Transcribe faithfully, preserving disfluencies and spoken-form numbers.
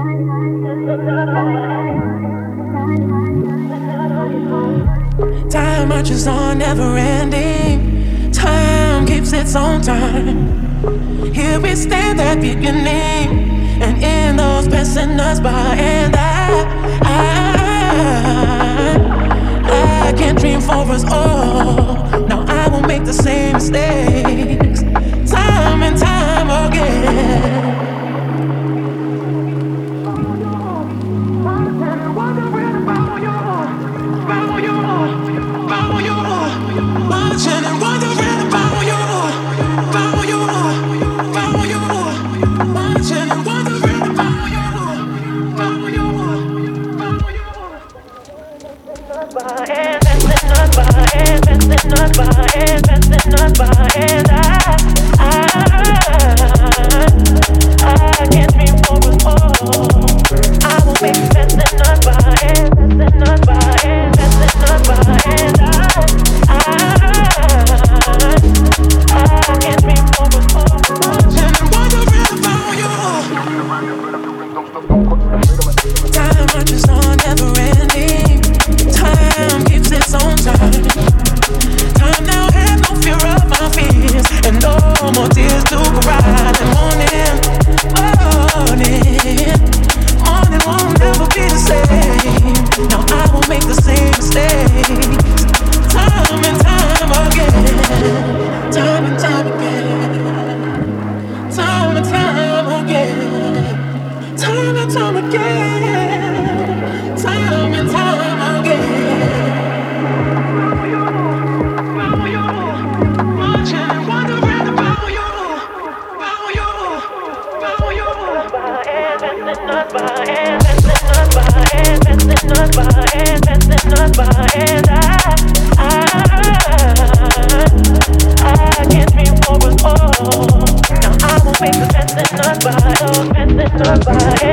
Time marches on, never ending. Time keeps its own time. Here we stand at beginning, and in those passing us by. And I, I, I can't dream for us all. Now I won't make the same mistakes, time and time again. Watching and wondering about you, about you, about you. Watching and wondering about you, about you, about you. Passing us by, passing us by, passing us by, and I, I, I can't dream for us all. I will make passing us by, passing us by, passing us by, and I. I can't be over and wondering about you. Time marches on, never ending. Time keeps its own time. Time now has no fear of my fears, and no more tears to cry. And morning, morning, morning won't never be the same. Now I won't make the same mistakes. Time and time again, time and time again, time and time again, time and time again, time and time again. Watching and wondering about you, about you, about you. Passing us by, passing us by, passing us by, passing us by, and I. I, I can't dream for us all. Now I won't make the passing us by, oh, passing us by.